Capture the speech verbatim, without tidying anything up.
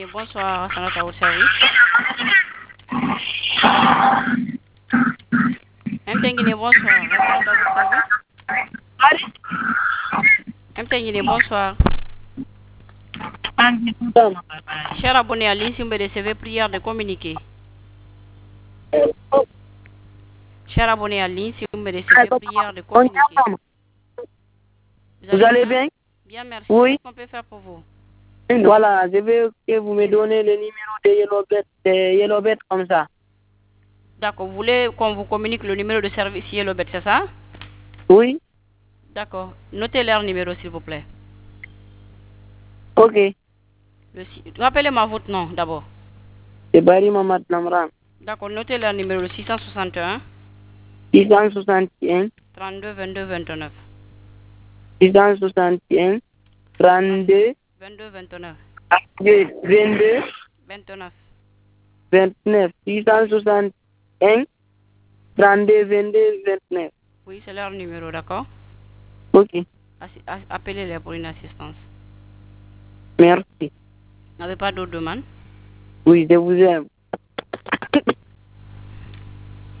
Bonsoir, Sanata à votre service. M. Tenguine, bonsoir. Sanata à votre service. M. Tenguine, bonsoir. Cher abonné à l'Insimbé de C V, prière de communiquer. Cher abonné à l'Insimbé de C V, prière de communiquer. Vous, Vous allez bien? Bien, merci. Oui. Qu'est-ce qu'on peut faire pour vous? Voilà, je veux que vous me donnez le numéro de Yellowbet, de Yellowbet comme ça. D'accord. Vous voulez qu'on vous communique le numéro de service Yellowbet, c'est ça? Oui. D'accord. Notez leur numéro, s'il vous plaît. Ok. Le si- Rappelez-moi votre nom, d'abord. C'est Barry Mamad Namran. D'accord. Notez leur numéro, le six cent soixante et un, six cent soixante et un, trente-deux, vingt-deux, vingt-neuf. six cent soixante et un, trente-deux, vingt-deux, vingt-neuf. vingt-deux, vingt-neuf. vingt-neuf. six cent soixante et un, trente-deux, vingt-deux, vingt-neuf. Oui, c'est leur numéro, d'accord? Ok. Assi- a- Appelez-les pour une assistance. Merci. Vous n'avez pas d'autres demandes? Oui, je vous aime.